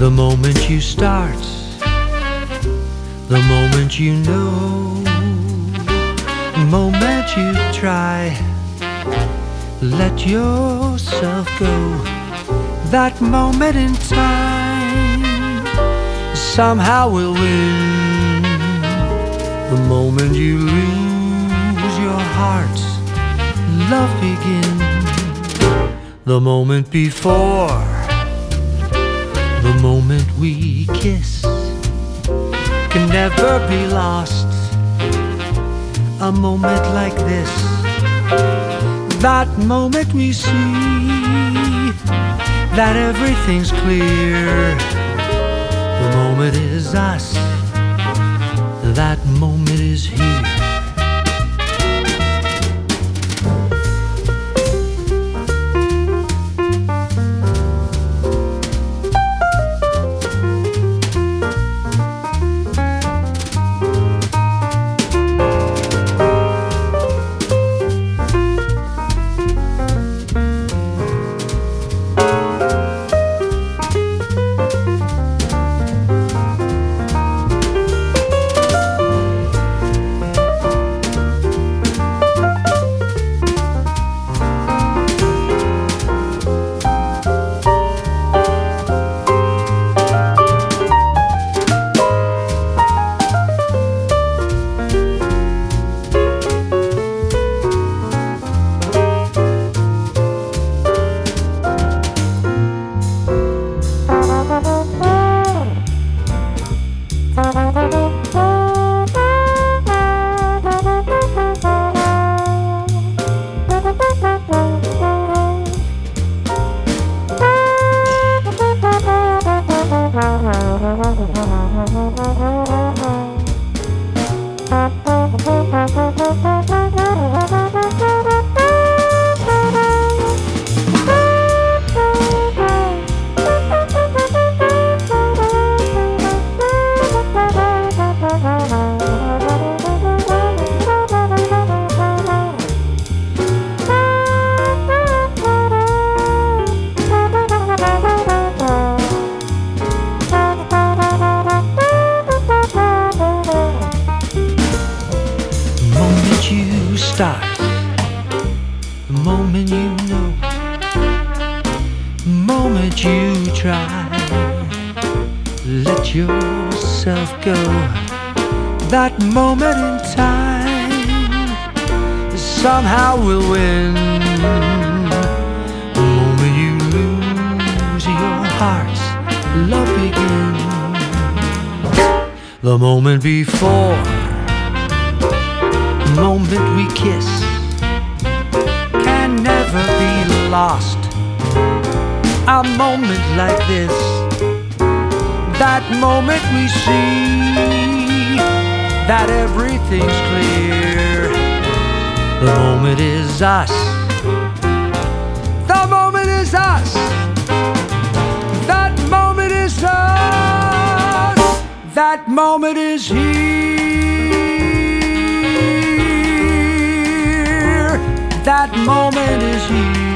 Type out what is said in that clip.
The moment you start, the moment you know, the moment you try, let yourself go. That moment in time somehow will win. The moment you lose your heart, love begins. The moment before, the moment we kiss, can never be lost. A moment like this, that moment we see that everything's clear. The moment is us, that moment is here. Start, the moment you know, the moment you try, let yourself go. That moment in time somehow will win. The moment you lose your heart, love begins. The moment before, the moment we kiss, can never be lost. A moment like this, that moment we see that everything's clear. The moment is us, the moment is us, that moment is us, that moment is here. That moment is here.